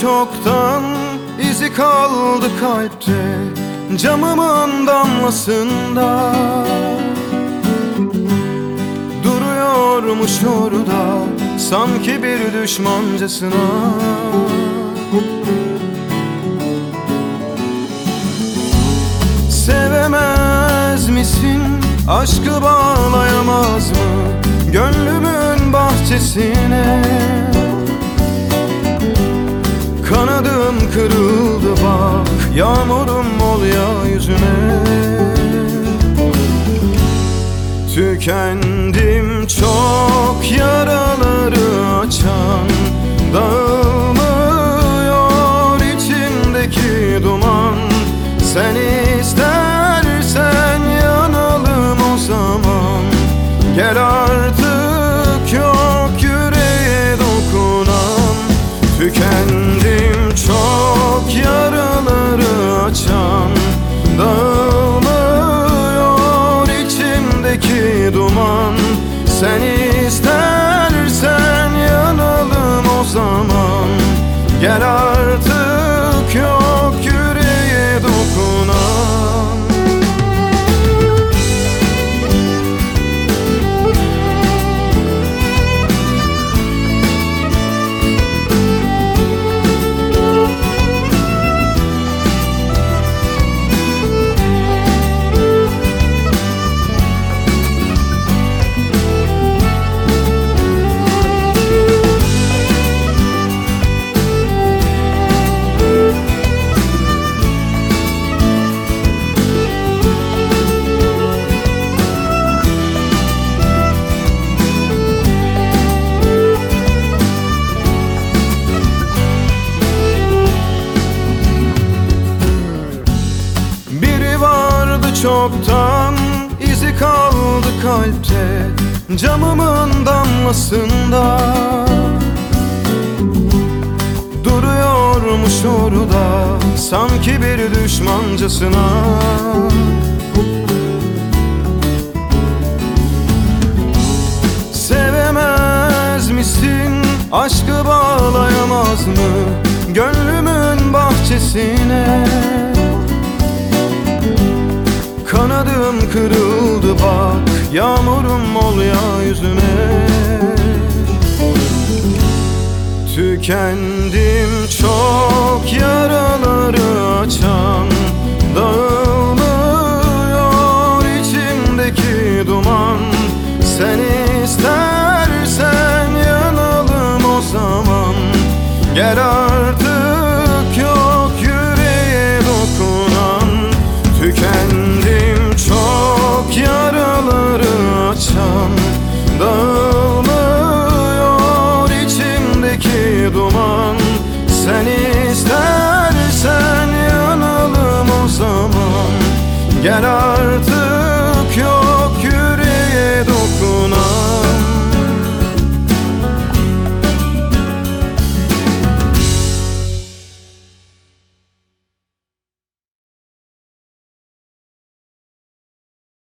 çoktan, izi kaldı kalpte, camımın damlasında. Duruyormuş orada, sanki bir düşmancasına. Sevemez misin, aşkı bağlayamaz mı gönlümün bahçesine? Kanadım kırıldı bak, yağmurum ol ya yüzüme. Tükendim çok, yaraları açan, dağılmıyor içimdeki duman. Sen istersen yanalım o zaman, gel artık yok yüreğe dokunan. Tükendim çok, yaraları açan, dağılmıyor içimdeki duman. Sen istersen yanalım o zaman, gel artık yok yüreğe dokunan. Çoktan, izi kaldı kalpte, camımın damlasında. Duruyormuş orada, sanki bir düşmancasına. Sevemez misin, aşkı bağlayamaz mı gönlümün bahçesine? Kanadım kırıldı bak, yağmurum ol ya yüzüme. Tükendim çok, yaraları açan, dağılmıyor içimdeki duman. Sen